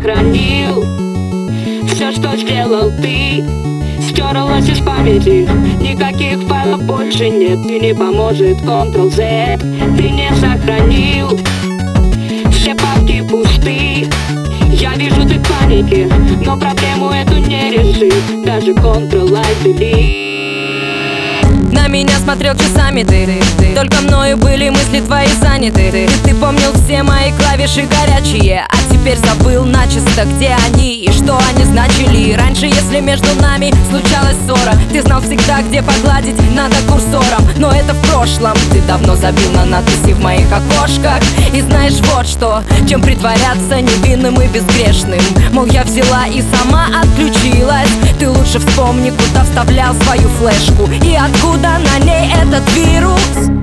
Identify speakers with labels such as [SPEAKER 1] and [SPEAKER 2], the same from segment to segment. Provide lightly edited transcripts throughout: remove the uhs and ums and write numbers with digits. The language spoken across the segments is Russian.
[SPEAKER 1] сохранил. Все, что сделал ты, стерлось из памяти. Никаких файлов больше нет, и не поможет Ctrl-Z. Ты не сохранил, все папки пусты. Я вижу, ты в панике, но проблему эту не решит даже Ctrl-Alt-Delete.
[SPEAKER 2] На меня смотрел часами ты. Только мною были мысли твои заняты. Ты помнил все мои клавиши горячие, а теперь забыл начисто, где они и что они значили. Раньше, если между нами случалась ссора, ты знал всегда, где погладить надо курсором. Но это в прошлом, ты давно забил на надписи в моих окошках. И знаешь вот что, чем притворяться невинным и безгрешным. Мол, я взяла и сама отключилась. Ты лучше вспомни, куда вставлял свою флешку и откуда на ней этот вирус.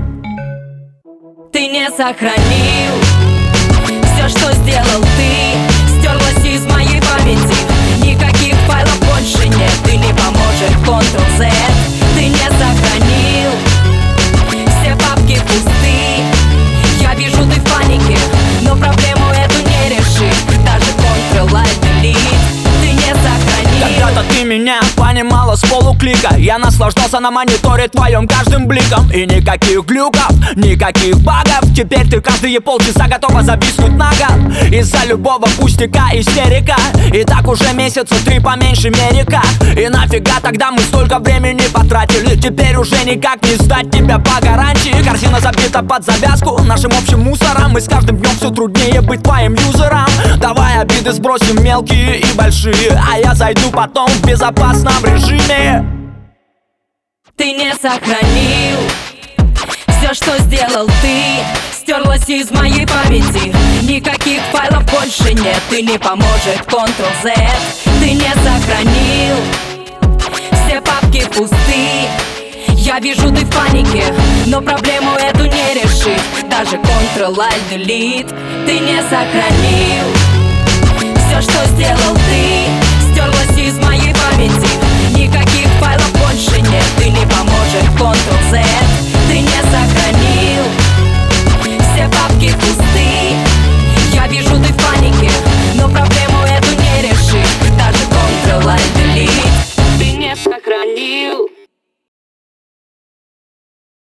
[SPEAKER 2] Ты не сохранил все, что сделал ты, стерлось из моей памяти. Никаких файлов больше нет, и не поможет Ctrl-Z. Ты не сохранил, все папки пусты. Я вижу, ты в панике, но проблему эту не решит даже Ctrl-Alt-Delete. Ты не сохранил.
[SPEAKER 3] Когда-то ты меня понимала с полуклика. Я наслаждался на мониторе твоем каждым бликом. И никаких глюков, никаких багов. Теперь ты каждые полчаса готова зависнуть на год из-за любого пустяка истерика. И так уже месяца 3 по меньшей мере как. И нафига тогда мы столько времени потратили? Теперь уже никак не сдать тебя по гарантии. Корзина забита под завязку нашим общим мусором. И с каждым днем все труднее быть твоим юзером. Давай обиды сбросим мелкие и большие, а я зайду потом в безопасном режиме.
[SPEAKER 2] Ты не сохранил все, что сделал ты, стерлось из моей памяти. Никаких файлов больше нет, и не поможет Ctrl-Z. Ты не сохранил, все папки пусты. Я вижу, ты в панике, но проблему эту не решит даже Ctrl-Alt-Delete. Ты не сохранил все, что сделал ты, стерлось из моей памяти. Никаких файлов больше нет, и не поможет Ctrl-Z.